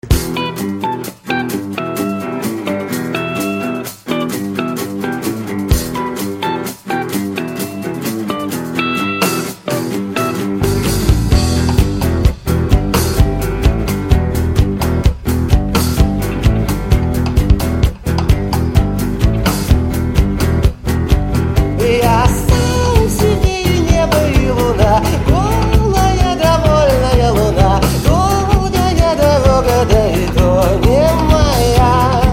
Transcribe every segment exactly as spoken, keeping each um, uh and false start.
Я сам себе и небо, и луна, голая, довольная луна, долгая дорога, да и то не моя.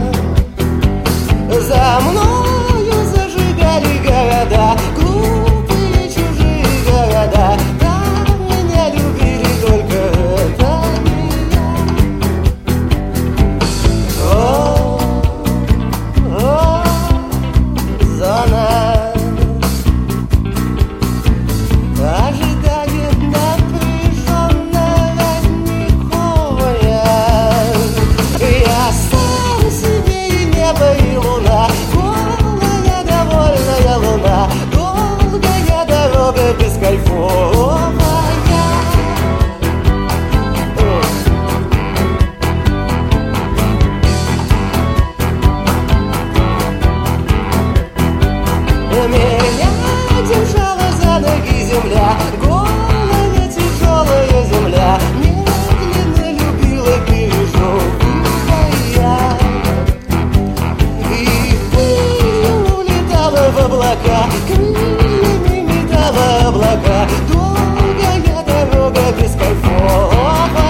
За мною зажигали города, глупые чужие города, там меня любили, только это не я. О, о, зона ожидает напряженного никоя. Я сам себе и небо, и луна, голая, довольная луна, долгая дорога бескайфовая. Меня держала за ноги земля, голая тяжелая земля, медленно любила, пережевывая. И пыль улетала в облака, крыльями метала облака, долгая дорога бескайфовая.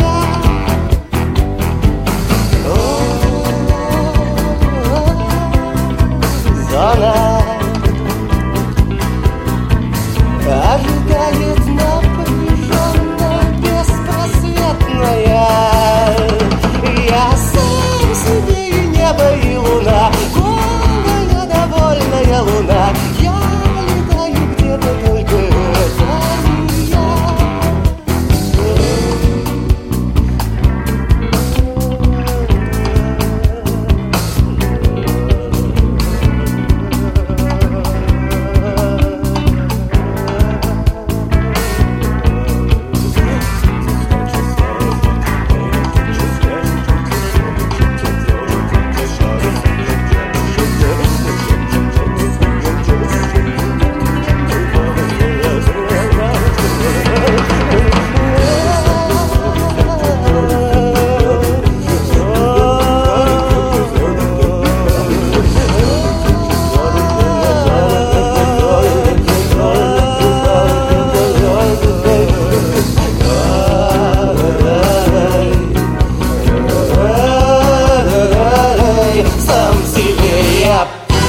Зона ожидает напряженно беспросветная. Я сам себе и небо, и луна, голая, довольная луна. Я летаю где-то, только это не я. Сам себе я.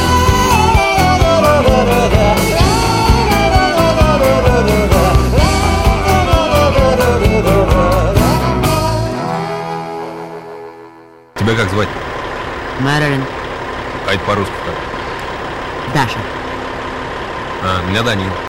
Тебя как звать? Мэрилин. А это по-русски как? Даша. А, меня Данил.